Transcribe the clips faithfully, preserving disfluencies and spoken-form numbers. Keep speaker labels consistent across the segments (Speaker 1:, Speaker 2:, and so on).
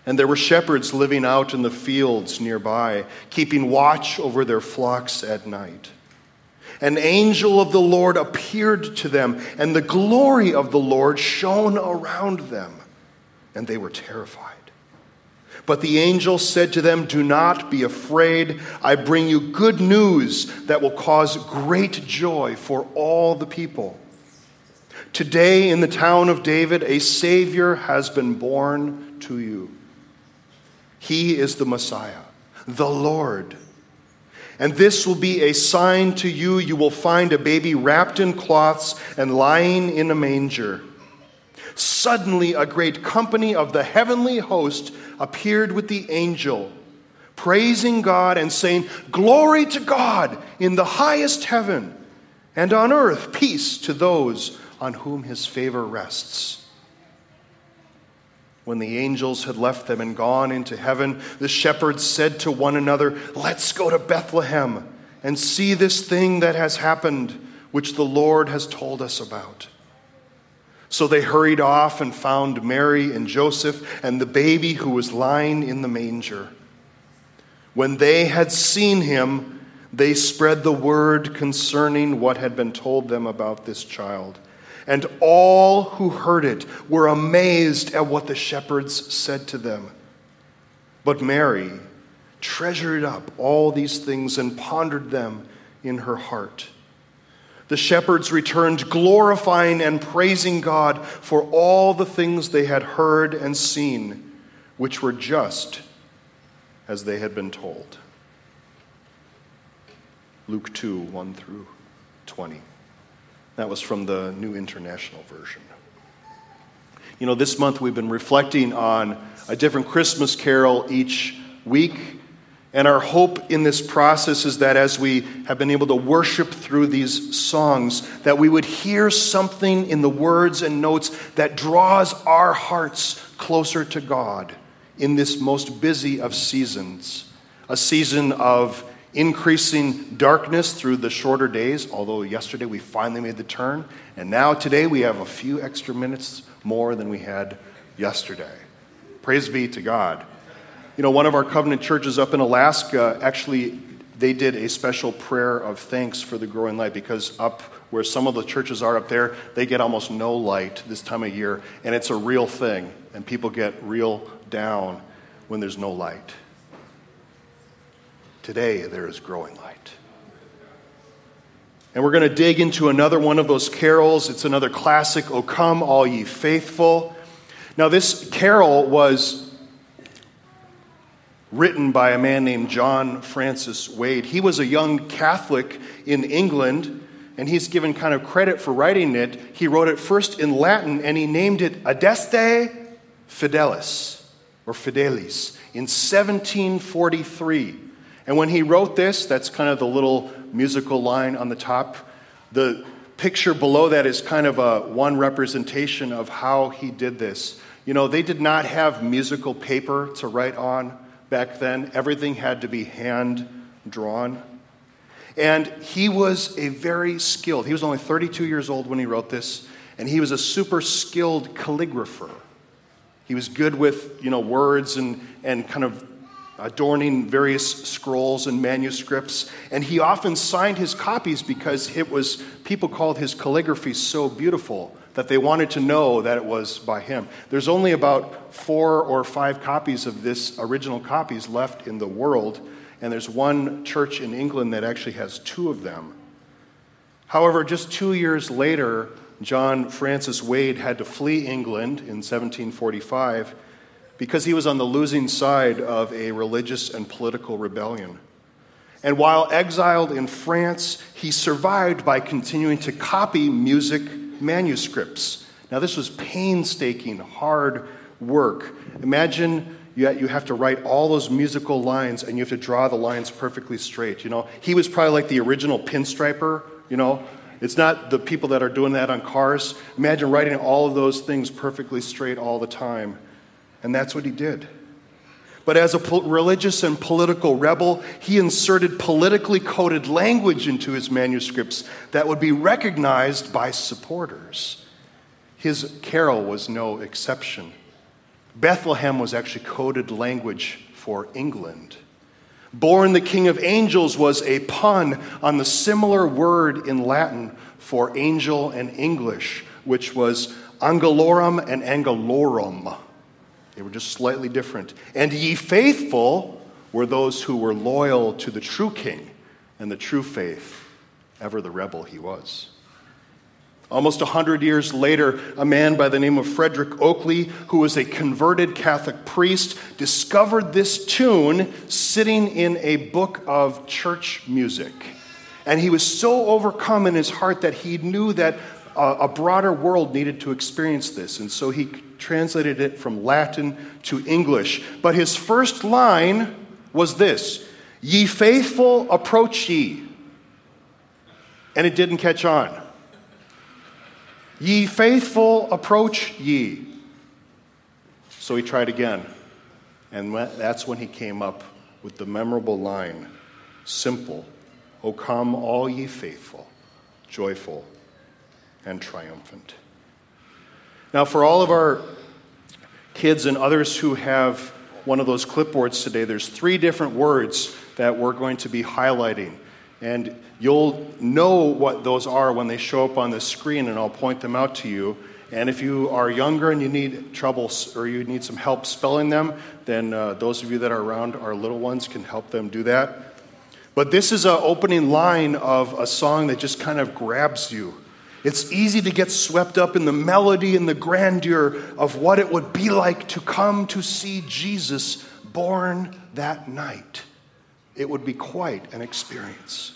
Speaker 1: And there were shepherds living out in the fields nearby, keeping watch over their flocks at night. An angel of the Lord appeared to them, and the glory of the Lord shone around them, and they were terrified. But the angel said to them, "Do not be afraid. I bring you good news that will cause great joy for all the people. Today in the town of David, a Savior has been born to you. He is the Messiah, the Lord. And this will be a sign to you. You will find a baby wrapped in cloths and lying in a manger." Suddenly a great company of the heavenly host appeared with the angel, praising God and saying, "Glory to God in the highest heaven, and on earth peace to those on whom his favor rests." When the angels had left them and gone into heaven, the shepherds said to one another, "Let's go to Bethlehem and see this thing that has happened, which the Lord has told us about." So they hurried off and found Mary and Joseph and the baby who was lying in the manger. When they had seen him, they spread the word concerning what had been told them about this child. And all who heard it were amazed at what the shepherds said to them. But Mary treasured up all these things and pondered them in her heart. The shepherds returned, glorifying and praising God for all the things they had heard and seen, which were just as they had been told. Luke two, one through twenty. That was from the New International Version. You know, this month we've been reflecting on a different Christmas carol each week. And our hope in this process is that as we have been able to worship through these songs, that we would hear something in the words and notes that draws our hearts closer to God in this most busy of seasons. A season of increasing darkness through the shorter days, although yesterday we finally made the turn, and now today we have a few extra minutes more than we had yesterday. Praise be to God. You know, one of our covenant churches up in Alaska, actually, they did a special prayer of thanks for the growing light, because up where some of the churches are up there, they get almost no light this time of year, and it's a real thing, and people get real down when there's no light. Today, there is growing light. And we're going to dig into another one of those carols. It's another classic, "O Come, All Ye Faithful." Now, this carol was written by a man named John Francis Wade. He was a young Catholic in England, and he's given kind of credit for writing it. He wrote it first in Latin, and he named it Adeste Fidelis, or Fidelis, in seventeen forty-three. And when he wrote this, that's kind of the little musical line on the top. The picture below that is kind of a one representation of how he did this. You know, they did not have musical paper to write on back then. Everything had to be hand drawn. And he was a very skilled, he was only thirty-two years old when he wrote this, and he was a super skilled calligrapher. He was good with, you know, words and, and kind of adorning various scrolls and manuscripts. And he often signed his copies because it was, people called his calligraphy so beautiful that they wanted to know that it was by him. There's only about four or five copies of this, original copies, left in the world, and there's one church in England that actually has two of them. However, just two years later, John Francis Wade had to flee England in seventeen forty-five because he was on the losing side of a religious and political rebellion. And while exiled in France, he survived by continuing to copy music manuscripts. Now, this was painstaking, hard work. Imagine you you have to write all those musical lines, and you have to draw the lines perfectly straight. You know, he was probably like the original pinstriper. You know, it's not the people that are doing that on cars. Imagine writing all of those things perfectly straight all the time. And that's what he did. But as a po- religious and political rebel, he inserted politically coded language into his manuscripts that would be recognized by supporters. His carol was no exception. Bethlehem was actually coded language for England. Born the King of Angels was a pun on the similar word in Latin for angel in English, which was angelorum and angelorum. They were just slightly different. And ye faithful were those who were loyal to the true king and the true faith, ever the rebel he was. Almost a hundred years later, a man by the name of Frederick Oakley, who was a converted Catholic priest, discovered this tune sitting in a book of church music. And he was so overcome in his heart that he knew that a broader world needed to experience this. And so he translated it from Latin to English. But his first line was this: "Ye faithful, approach ye." And it didn't catch on. "Ye faithful, approach ye." So he tried again. And that's when he came up with the memorable line, simple, "O come all ye faithful, joyful and triumphant." Now, for all of our kids and others who have one of those clipboards today, there's three different words that we're going to be highlighting. And you'll know what those are when they show up on the screen, and I'll point them out to you. And if you are younger and you need trouble or you need some help spelling them, then uh, those of you that are around our little ones can help them do that. But this is an opening line of a song that just kind of grabs you. It's easy to get swept up in the melody and the grandeur of what it would be like to come to see Jesus born that night. It would be quite an experience.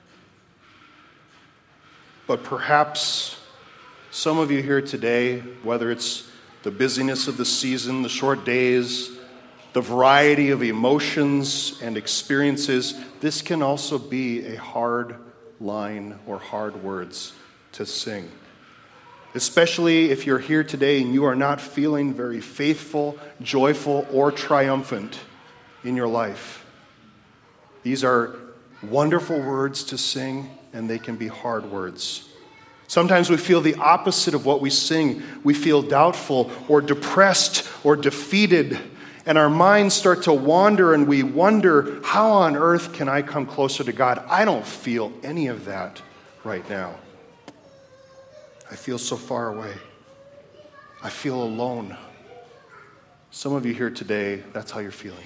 Speaker 1: But perhaps some of you here today, whether it's the busyness of the season, the short days, the variety of emotions and experiences, this can also be a hard line or hard words to sing. Especially if you're here today and you are not feeling very faithful, joyful, or triumphant in your life. These are wonderful words to sing, and they can be hard words. Sometimes we feel the opposite of what we sing. We feel doubtful or depressed or defeated, and our minds start to wander, and we wonder, how on earth can I come closer to God? I don't feel any of that right now. I feel so far away. I feel alone. Some of you here today, that's how you're feeling.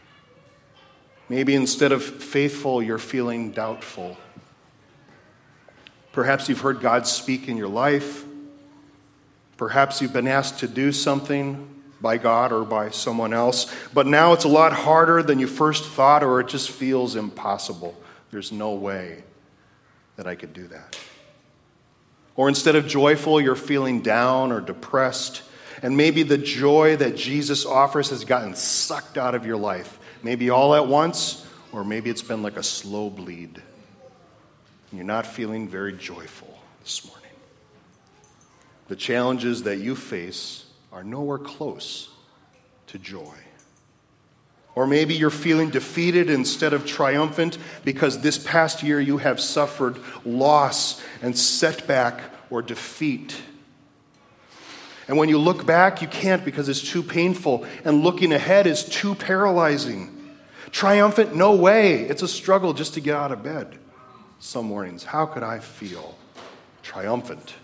Speaker 1: Maybe instead of faithful, you're feeling doubtful. Perhaps you've heard God speak in your life. Perhaps you've been asked to do something by God or by someone else, but now it's a lot harder than you first thought, or it just feels impossible. There's no way that I could do that. Or instead of joyful, you're feeling down or depressed, and maybe the joy that Jesus offers has gotten sucked out of your life, maybe all at once, or maybe it's been like a slow bleed. And you're not feeling very joyful this morning. The challenges that you face are nowhere close to joy. Or maybe you're feeling defeated instead of triumphant because this past year you have suffered loss and setback or defeat. And when you look back, you can't because it's too painful, and looking ahead is too paralyzing. Triumphant? No way. It's a struggle just to get out of bed some mornings. How could I feel triumphant?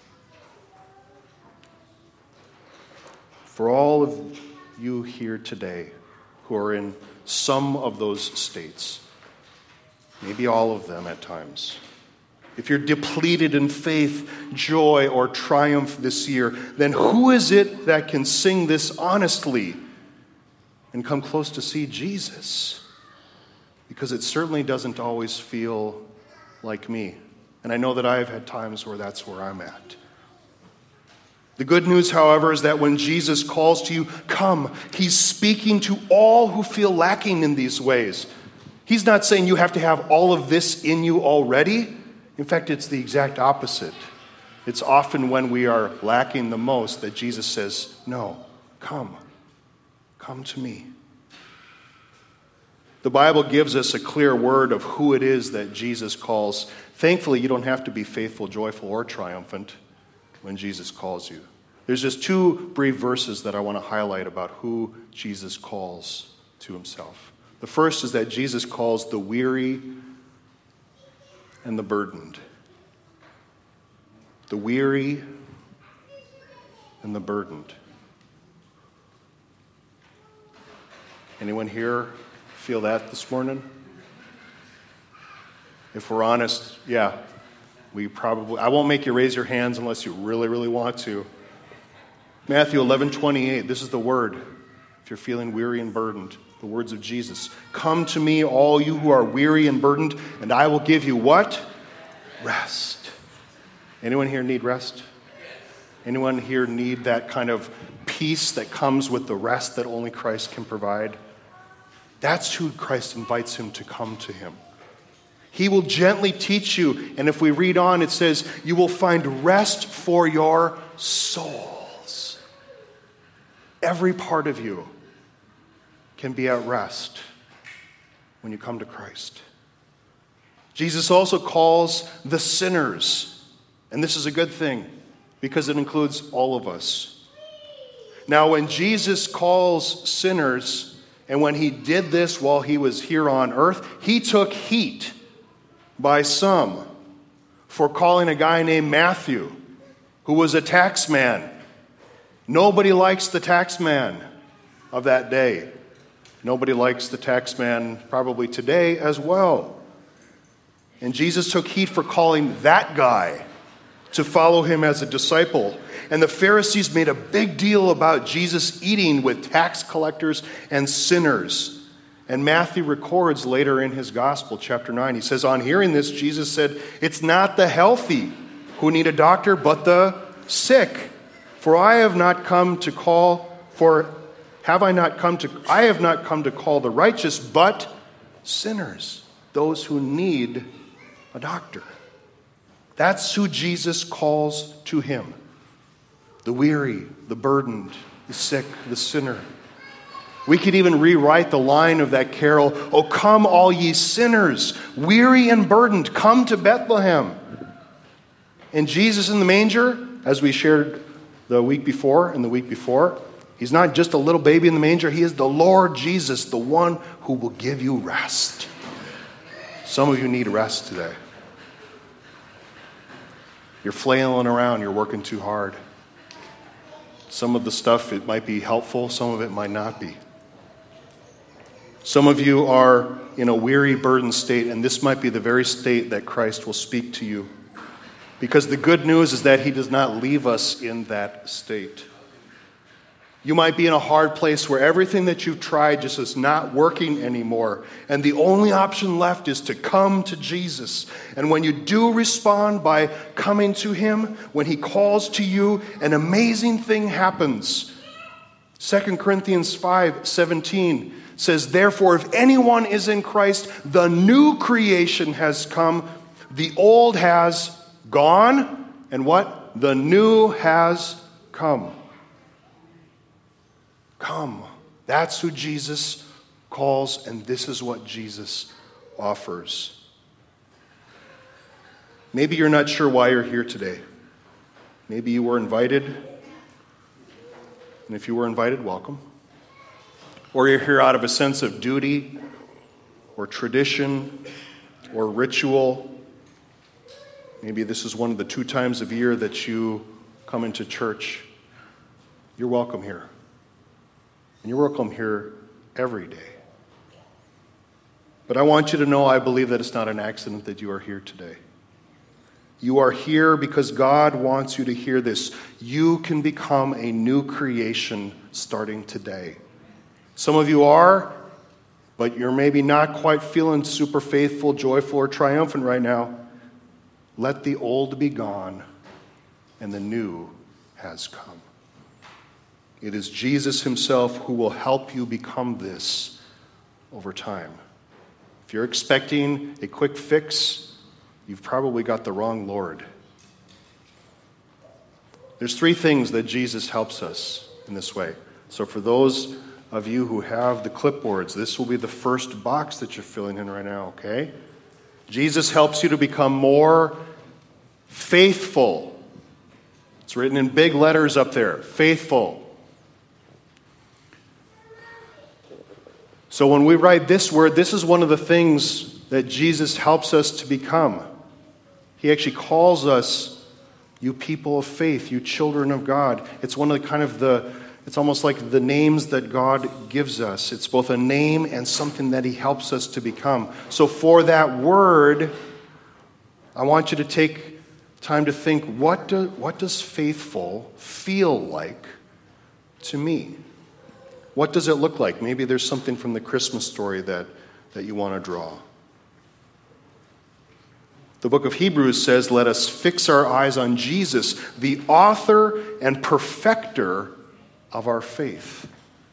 Speaker 1: For all of you here today who are in some of those states, maybe all of them at times, if you're depleted in faith, joy, or triumph this year, then who is it that can sing this honestly and come close to see Jesus? Because it certainly doesn't always feel like me. And I know that I've had times where that's where I'm at. The good news, however, is that when Jesus calls to you, come, he's speaking to all who feel lacking in these ways. He's not saying you have to have all of this in you already. In fact, it's the exact opposite. It's often when we are lacking the most that Jesus says, no, come, come to me. The Bible gives us a clear word of who it is that Jesus calls. Thankfully, you don't have to be faithful, joyful, or triumphant when Jesus calls you. There's just two brief verses that I want to highlight about who Jesus calls to himself. The first is that Jesus calls the weary and the burdened. The weary and the burdened. Anyone here feel that this morning? If we're honest, yeah, we probably, I won't make you raise your hands unless you really, really want to. Matthew eleven twenty-eight, this is the word. If you're feeling weary and burdened, the words of Jesus. Come to me, all you who are weary and burdened, and I will give you what? Rest. Anyone here need rest? Anyone here need that kind of peace that comes with the rest that only Christ can provide? That's who Christ invites him to come to him. He will gently teach you, and if we read on, it says, you will find rest for your souls. Every part of you can be at rest when you come to Christ. Jesus also calls the sinners, and this is a good thing because it includes all of us. Now, when Jesus calls sinners, and when he did this while he was here on earth, he took heat by some for calling a guy named Matthew, who was a tax man. Nobody likes the tax man of that day. Nobody likes the tax man probably today as well. And Jesus took heat for calling that guy to follow him as a disciple. And the Pharisees made a big deal about Jesus eating with tax collectors and sinners. And Matthew records later in his gospel, chapter nine, he says, on hearing this, Jesus said, it's not the healthy who need a doctor, but the sick. For I have not come to call, for have I not come to, I have not come to call the righteous, but sinners, those who need a doctor. That's who Jesus calls to him. The weary, the burdened, the sick, the sinner. We could even rewrite the line of that carol, "O come all ye sinners, weary and burdened, come to Bethlehem." And Jesus in the manger, as we shared the week before and the week before, he's not just a little baby in the manger, he is the Lord Jesus, the one who will give you rest. Some of you need rest today. You're flailing around, you're working too hard. Some of the stuff, it might be helpful, some of it might not be. Some of you are in a weary, burdened state, and this might be the very state that Christ will speak to you. Because the good news is that he does not leave us in that state. You might be in a hard place where everything that you've tried just is not working anymore, and the only option left is to come to Jesus. And when you do respond by coming to him, when he calls to you, an amazing thing happens. Second Corinthians five seventeen says, therefore, if anyone is in Christ, the new creation has come, the old has gone, and what? The new has come. Come. That's who Jesus calls, and this is what Jesus offers. Maybe you're not sure why you're here today. Maybe you were invited, and if you were invited, welcome. Or you're here out of a sense of duty, or tradition, or ritual. Maybe this is one of the two times of year that you come into church. You're welcome here. And you're welcome here every day. But I want you to know I believe that it's not an accident that you are here today. You are here because God wants you to hear this. You can become a new creation starting today. Some of you are, but you're maybe not quite feeling super faithful, joyful, or triumphant right now. Let the old be gone, and the new has come. It is Jesus himself who will help you become this over time. If you're expecting a quick fix, you've probably got the wrong Lord. There's three things that Jesus helps us in this way. So for those of you who have the clipboards, this will be the first box that you're filling in right now, okay? Jesus helps you to become more faithful. It's written in big letters up there, faithful. So when we write this word, this is one of the things that Jesus helps us to become. He actually calls us, you people of faith, you children of God. It's one of the kind of the, it's almost like the names that God gives us. It's both a name and something that he helps us to become. So for that word, I want you to take time to think, what, do, what does faithful feel like to me? What does it look like? Maybe there's something from the Christmas story that, that you want to draw. The book of Hebrews says, let us fix our eyes on Jesus, the author and perfecter of our faith.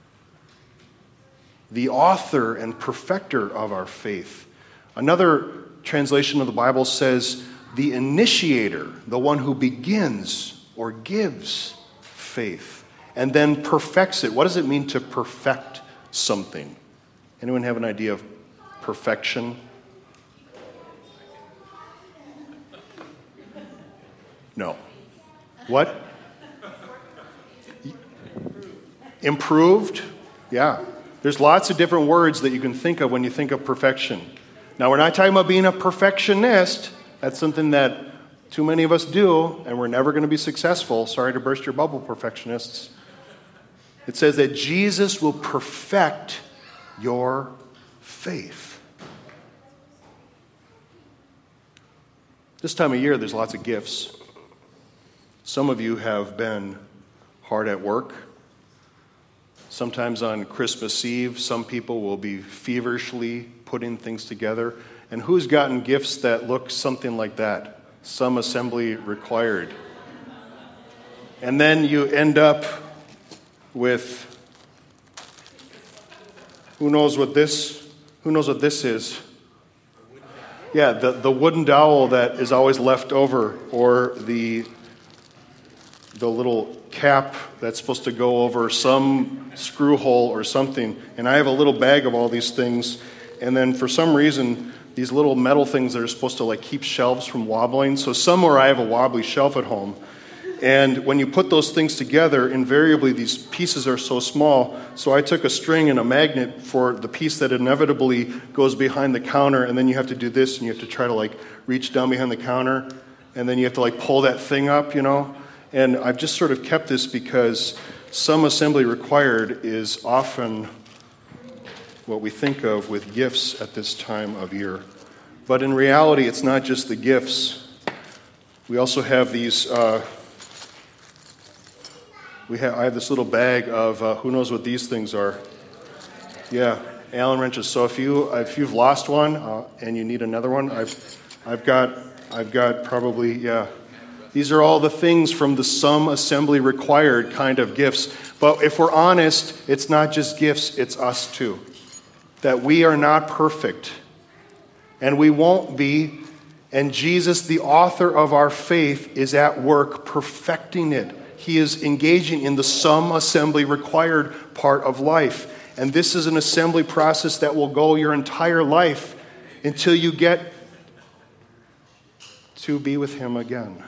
Speaker 1: The author and perfecter of our faith. Another translation of the Bible says, the initiator, the one who begins or gives faith. And then perfects it. What does it mean to perfect something? Anyone have an idea of perfection? No. What? Improved? Yeah. There's lots of different words that you can think of when you think of perfection. Now, we're not talking about being a perfectionist. That's something that too many of us do, and we're never going to be successful. Sorry to burst your bubble, perfectionists. It says that Jesus will perfect your faith. This time of year, there's lots of gifts. Some of you have been hard at work. Sometimes on Christmas Eve, some people will be feverishly putting things together. And who's gotten gifts that look something like that? Some assembly required. And then you end up with, who knows what this, who knows what this is? Yeah, the, the wooden dowel that is always left over, or the, the little cap that's supposed to go over some screw hole or something. And I have a little bag of all these things, and then for some reason, these little metal things that are supposed to like keep shelves from wobbling. So somewhere I have a wobbly shelf at home. And when you put those things together, invariably these pieces are so small. So I took a string and a magnet for the piece that inevitably goes behind the counter, and then you have to do this, and you have to try to like reach down behind the counter, and then you have to like pull that thing up, you know. And I've just sort of kept this because some assembly required is often what we think of with gifts at this time of year. But in reality, it's not just the gifts. We also have these... Uh, We have, I have this little bag of, uh, who knows what these things are. Yeah, Allen wrenches. So if, you, if you've lost one uh, and you need another one, I've, I've, got, I've got probably, yeah. These are all the things from the some assembly required kind of gifts. But if we're honest, it's not just gifts, it's us too. That we are not perfect. And we won't be. And Jesus, the author of our faith, is at work perfecting it. He is engaging in the some assembly required part of life. And this is an assembly process that will go your entire life until you get to be with him again.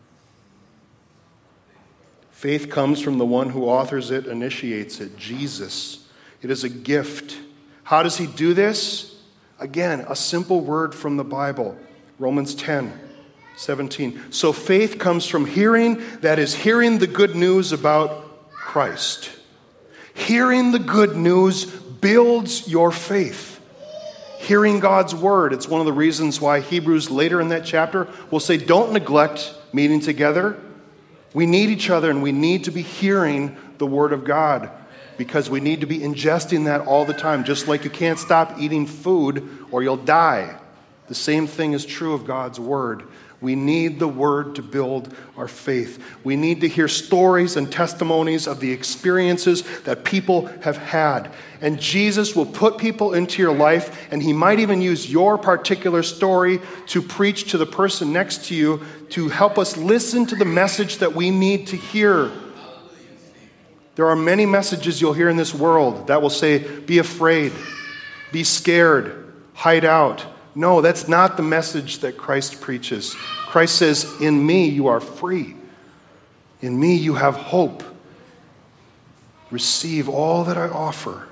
Speaker 1: Faith comes from the one who authors it, initiates it, Jesus. It is a gift. How does he do this? Again, a simple word from the Bible, Romans ten. seventeen. So faith comes from hearing, that is, hearing the good news about Christ. Hearing the good news builds your faith. Hearing God's word. It's one of the reasons why Hebrews later in that chapter will say, don't neglect meeting together. We need each other, and we need to be hearing the word of God, because we need to be ingesting that all the time. Just like you can't stop eating food or you'll die. The same thing is true of God's word. We need the word to build our faith. We need to hear stories and testimonies of the experiences that people have had. And Jesus will put people into your life, and he might even use your particular story to preach to the person next to you to help us listen to the message that we need to hear. There are many messages you'll hear in this world that will say, be afraid, be scared, hide out. No, that's not the message that Christ preaches. Christ says, in me you are free. In me you have hope. Receive all that I offer.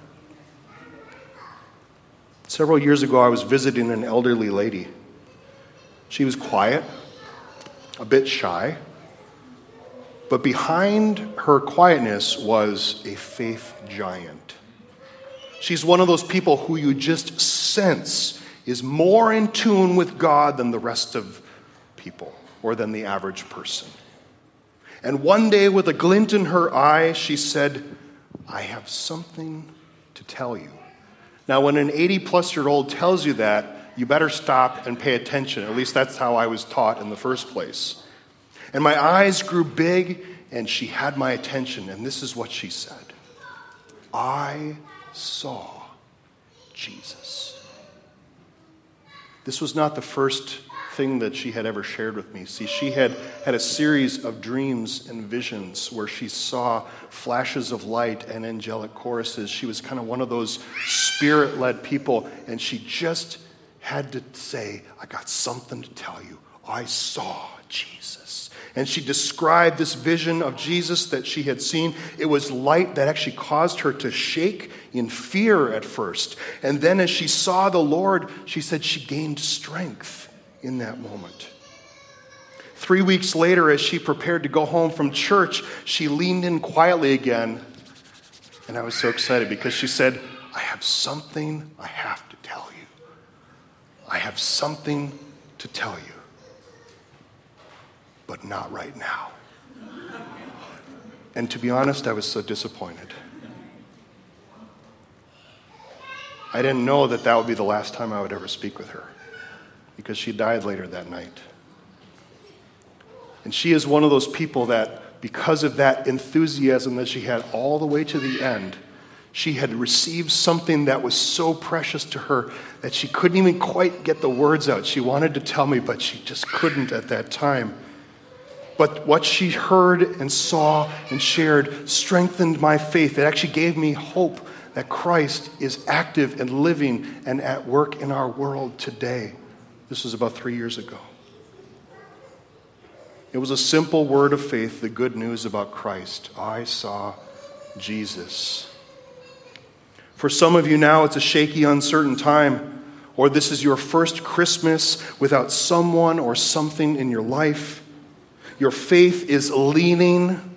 Speaker 1: Several years ago, I was visiting an elderly lady. She was quiet, a bit shy, but behind her quietness was a faith giant. She's one of those people who you just sense is more in tune with God than the rest of people or than the average person. And one day, with a glint in her eye, she said, I have something to tell you. Now, when an eighty-plus-year-old tells you that, you better stop and pay attention. At least that's how I was taught in the first place. And my eyes grew big, and she had my attention. And this is what she said. I saw Jesus. This was not the first thing that she had ever shared with me. See, she had had a series of dreams and visions where she saw flashes of light and angelic choruses. She was kind of one of those spirit-led people, and she just had to say, I got something to tell you. I saw Jesus. And she described this vision of Jesus that she had seen. It was light that actually caused her to shake in fear at first. And then as she saw the Lord, she said she gained strength in that moment. Three weeks later, as she prepared to go home from church, she leaned in quietly again. And I was so excited because she said, I have something I have to tell you. I have something to tell you. But not right now. And to be honest, I was so disappointed. I didn't know that that would be the last time I would ever speak with her, because she died later that night. And she is one of those people that, because of that enthusiasm that she had all the way to the end, she had received something that was so precious to her that she couldn't even quite get the words out. She wanted to tell me, but she just couldn't at that time. But what she heard and saw and shared strengthened my faith. It actually gave me hope that Christ is active and living and at work in our world today. This was about three years ago. It was a simple word of faith, the good news about Christ. I saw Jesus. For some of you now, it's a shaky, uncertain time, or this is your first Christmas without someone or something in your life. Your faith is leaning,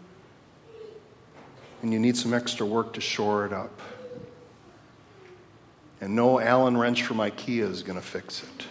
Speaker 1: and you need some extra work to shore it up. And no Allen wrench from IKEA is going to fix it.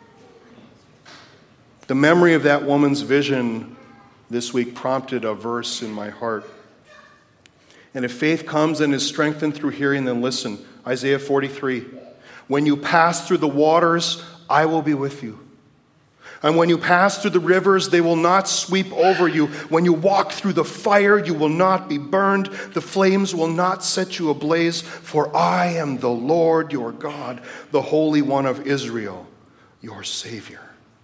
Speaker 1: The memory of that woman's vision this week prompted a verse in my heart. And if faith comes and is strengthened through hearing, then listen. Isaiah forty-three. When you pass through the waters, I will be with you. And when you pass through the rivers, they will not sweep over you. When you walk through the fire, you will not be burned. The flames will not set you ablaze. For I am the Lord your God, the Holy One of Israel, your Savior.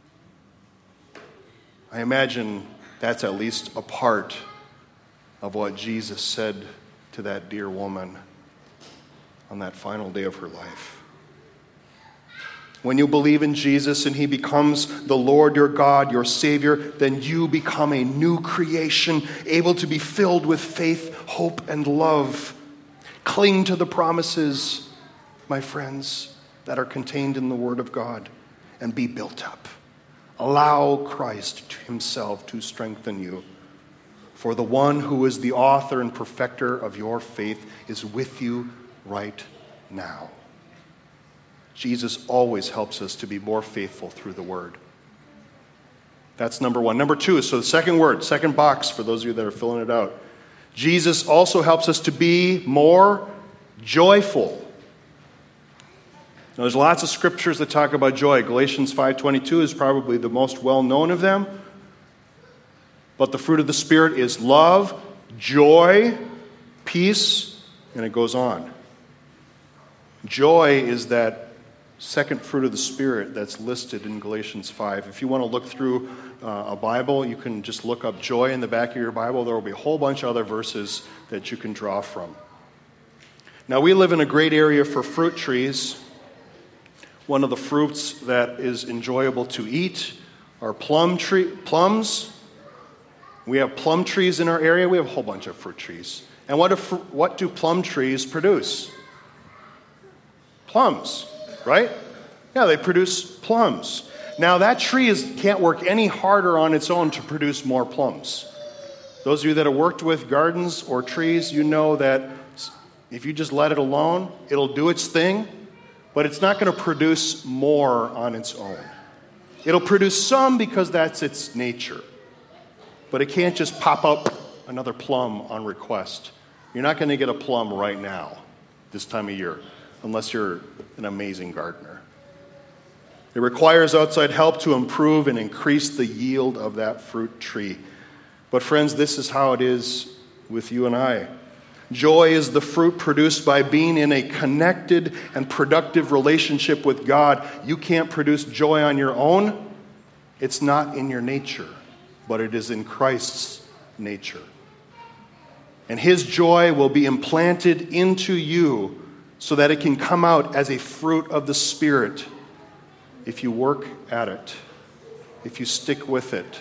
Speaker 1: I imagine that's at least a part of what Jesus said to that dear woman on that final day of her life. When you believe in Jesus and he becomes the Lord your God, your Savior, then you become a new creation, able to be filled with faith, hope, and love. Cling to the promises, my friends, that are contained in the Word of God, and be built up. Allow Christ himself to strengthen you. For the one who is the author and perfecter of your faith is with you right now. Jesus always helps us to be more faithful through the Word. That's number one. Number two is, so the second word, second box for those of you that are filling it out. Jesus also helps us to be more joyful. Now, there's lots of scriptures that talk about joy. Galatians five twenty-two is probably the most well-known of them. But the fruit of the Spirit is love, joy, peace, and it goes on. Joy is that second fruit of the Spirit that's listed in Galatians five. If you want to look through uh, a Bible, you can just look up joy in the back of your Bible. There will be a whole bunch of other verses that you can draw from. Now, we live in a great area for fruit trees. One of the fruits that is enjoyable to eat are plum tree, plums. We have plum trees in our area. We have a whole bunch of fruit trees. And what, if, what do plum trees produce? Plums, right? Yeah, they produce plums. Now, that tree is, can't work any harder on its own to produce more plums. Those of you that have worked with gardens or trees, you know that if you just let it alone, it'll do its thing, but it's not going to produce more on its own. It'll produce some because that's its nature, but it can't just pop up another plum on request. You're not going to get a plum right now, this time of year, unless you're an amazing gardener. It requires outside help to improve and increase the yield of that fruit tree. But friends, this is how it is with you and I. Joy is the fruit produced by being in a connected and productive relationship with God. You can't produce joy on your own. It's not in your nature, but it is in Christ's nature. And his joy will be implanted into you so that it can come out as a fruit of the Spirit if you work at it, if you stick with it.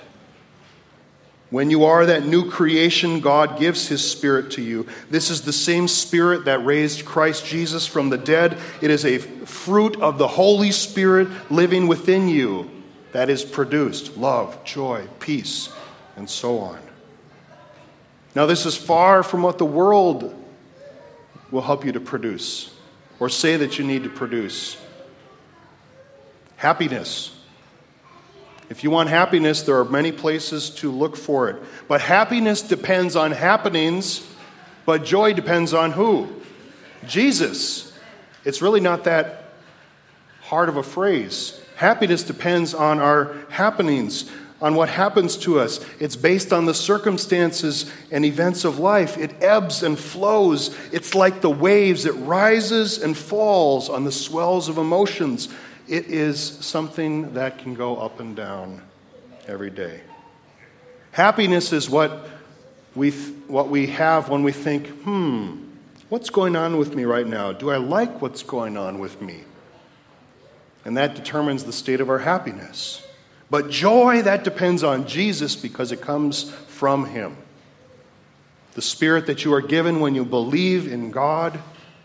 Speaker 1: When you are that new creation, God gives his Spirit to you. This is the same Spirit that raised Christ Jesus from the dead. It is a fruit of the Holy Spirit living within you that is produced love, joy, peace, and so on. Now, this is far from what the world will help you to produce or say that you need to produce. Happiness. If you want happiness, there are many places to look for it. But happiness depends on happenings, but joy depends on who? Jesus. It's really not that hard of a phrase. Happiness depends on our happenings, on what happens to us. It's based on the circumstances and events of life. It ebbs and flows. It's like the waves. It rises and falls on the swells of emotions. It is something that can go up and down every day. Happiness is what we th- what we have when we think, hmm, what's going on with me right now? Do I like what's going on with me? And that determines the state of our happiness. But joy, that depends on Jesus because it comes from him. The Spirit that you are given when you believe in God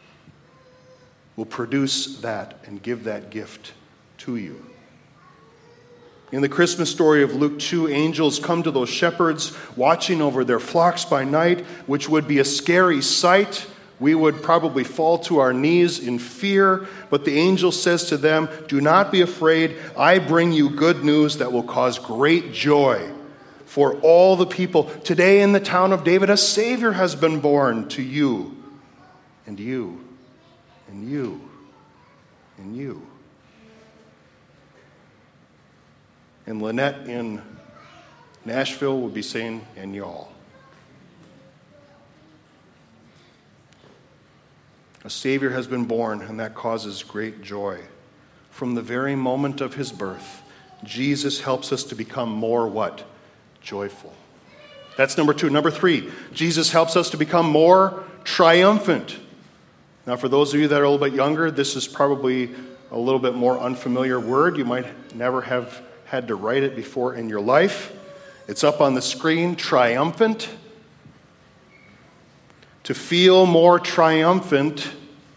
Speaker 1: will produce that and give that gift to you. In the Christmas story of Luke two, angels come to those shepherds watching over their flocks by night, which would be a scary sight. We would probably fall to our knees in fear, but the angel says to them, "Do not be afraid. I bring you good news that will cause great joy for all the people. Today in the town of David, a Savior has been born to you, and you, and you, and you." And Lynette in Nashville would be saying, "And y'all." A Savior has been born, and that causes great joy. From the very moment of his birth, Jesus helps us to become more what? Joyful. That's number two. Number three, Jesus helps us to become more triumphant. Now, for those of you that are a little bit younger, this is probably a little bit more unfamiliar word. You might never have had to write it before in your life. It's up on the screen, triumphant. To feel more triumphant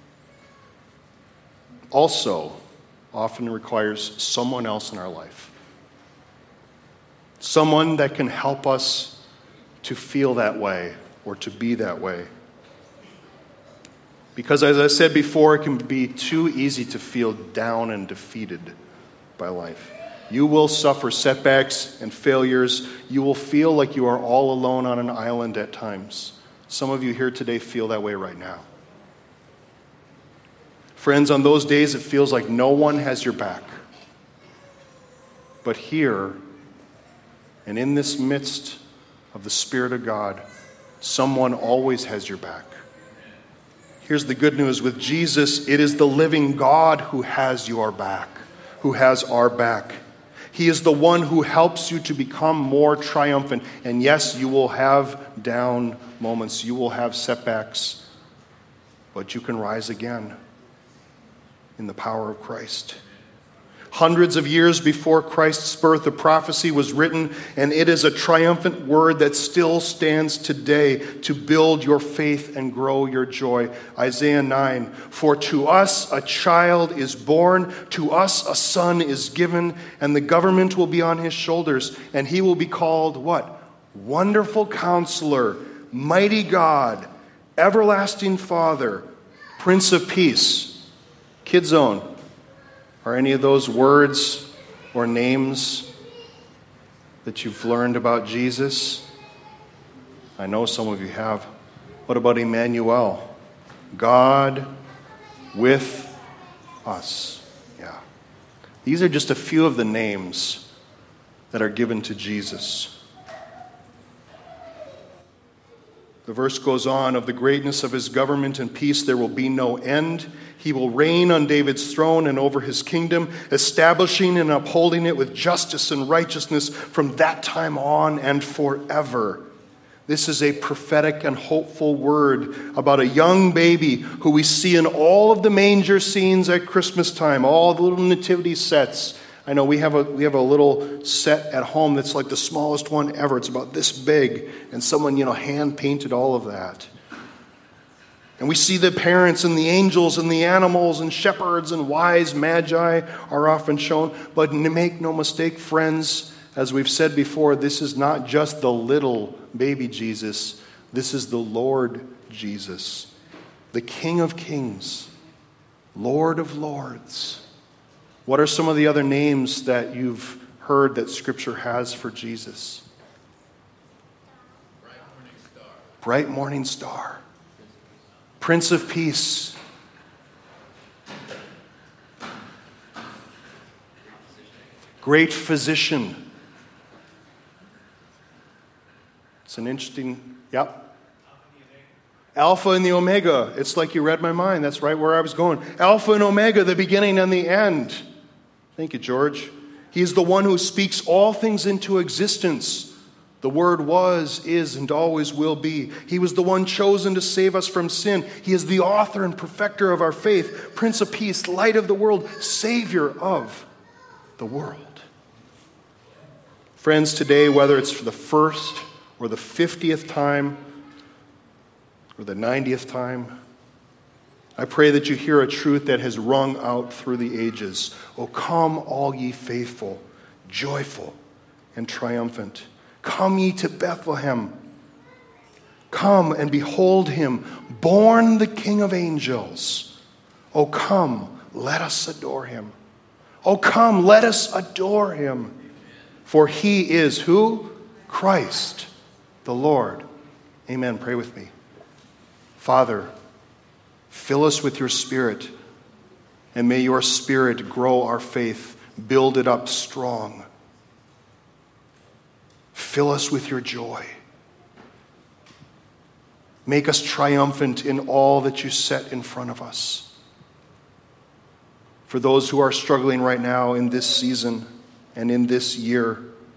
Speaker 1: also often requires someone else in our life. Someone that can help us to feel that way or to be that way. Because as I said before, it can be too easy to feel down and defeated by life. You will suffer setbacks and failures. You will feel like you are all alone on an island at times. Some of you here today feel that way right now. Friends, on those days it feels like no one has your back. But here, and in this midst of the Spirit of God, someone always has your back. Here's the good news. With Jesus, it is the living God who has your back, who has our back. He is the one who helps you to become more triumphant. And yes, you will have down moments. You will have setbacks. But you can rise again in the power of Christ. Hundreds of years before Christ's birth, the prophecy was written, and it is a triumphant word that still stands today to build your faith and grow your joy. Isaiah nine, for to us a child is born, to us a son is given, and the government will be on his shoulders, and he will be called what? Wonderful Counselor, Mighty God, Everlasting Father, Prince of Peace. Kid Zone. Are any of those words or names that you've learned about Jesus? I know some of you have. What about Emmanuel? God with us. Yeah. These are just a few of the names that are given to Jesus. The verse goes on, of the greatness of his government and peace there will be no end. He will reign on David's throne and over his kingdom, establishing and upholding it with justice and righteousness from that time on and forever. This is a prophetic and hopeful word about a young baby who we see in all of the manger scenes at Christmas time, all the little nativity sets. I know we have a we have a little set at home that's like the smallest one ever. It's about this big, and someone, you know, hand painted all of that. And we see the parents and the angels and the animals and shepherds and wise magi are often shown. But make no mistake, friends, as we've said before, this is not just the little baby Jesus. This is the Lord Jesus, the King of Kings, Lord of Lords. What are some of the other names that you've heard that Scripture has for Jesus?
Speaker 2: Bright morning star.
Speaker 1: Bright morning star. Prince of Peace. Great physician. It's an interesting, yep. Alpha and the Omega. It's like you read my mind. That's right where I was going. Alpha and Omega, the beginning and the end. Thank you, George. He is the one who speaks all things into existence. The Word was, is, and always will be. He was the one chosen to save us from sin. He is the author and perfecter of our faith, Prince of Peace, light of the world, Savior of the world. Friends, today, whether it's for the first or the fiftieth time or the ninetieth time, I pray that you hear a truth that has rung out through the ages. O come, all ye faithful, joyful, and triumphant. Come ye to Bethlehem. Come and behold him, born the King of angels. O come, let us adore him. O come, let us adore him. For he is who? Christ, the Lord. Amen. Pray with me. Father, fill us with your Spirit, and may your Spirit grow our faith, build it up strong. Fill us with your joy. Make us triumphant in all that you set in front of us. For those who are struggling right now in this season and in this year,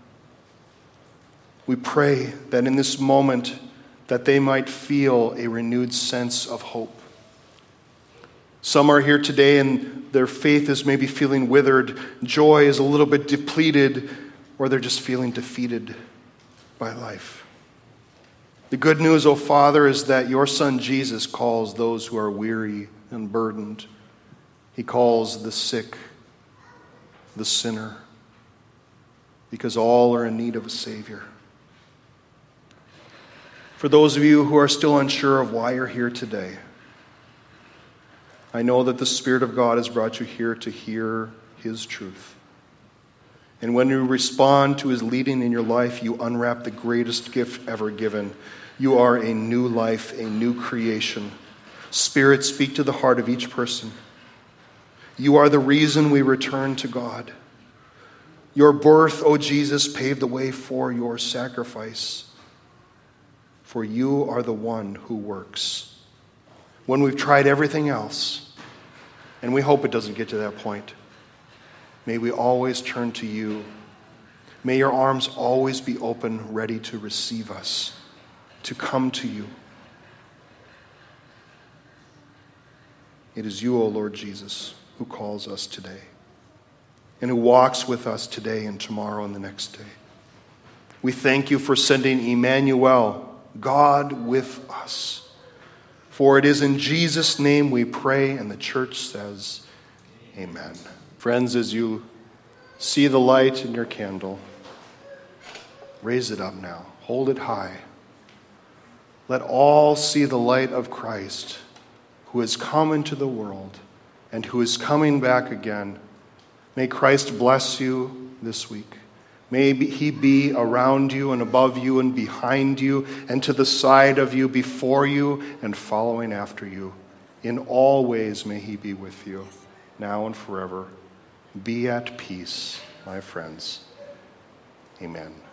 Speaker 1: we pray that in this moment that they might feel a renewed sense of hope. Some are here today and their faith is maybe feeling withered, joy is a little bit depleted, or they're just feeling defeated by life. The good news, O Father, is that your Son Jesus calls those who are weary and burdened. He calls the sick, the sinner, because all are in need of a Savior. For those of you who are still unsure of why you're here today, I know that the Spirit of God has brought you here to hear his truth. And when you respond to his leading in your life, you unwrap the greatest gift ever given. You are a new life, a new creation. Spirit, speak to the heart of each person. You are the reason we return to God. Your birth, O Jesus, paved the way for your sacrifice. For you are the one who works. When we've tried everything else, and we hope it doesn't get to that point, may we always turn to you. May your arms always be open, ready to receive us, to come to you. It is you, O Lord Jesus, who calls us today. and who walks with us today and tomorrow and the next day. We thank you for sending Emmanuel, God with us. For it is in Jesus' name we pray, and the church says, amen. Friends, as you see the light in your candle, raise it up now. Hold it high. Let all see the light of Christ, who has come into the world and who is coming back again. May Christ bless you this week. May he be around you and above you and behind you and to the side of you, before you and following after you. In all ways may he be with you, now and forever. Be at peace, my friends. Amen.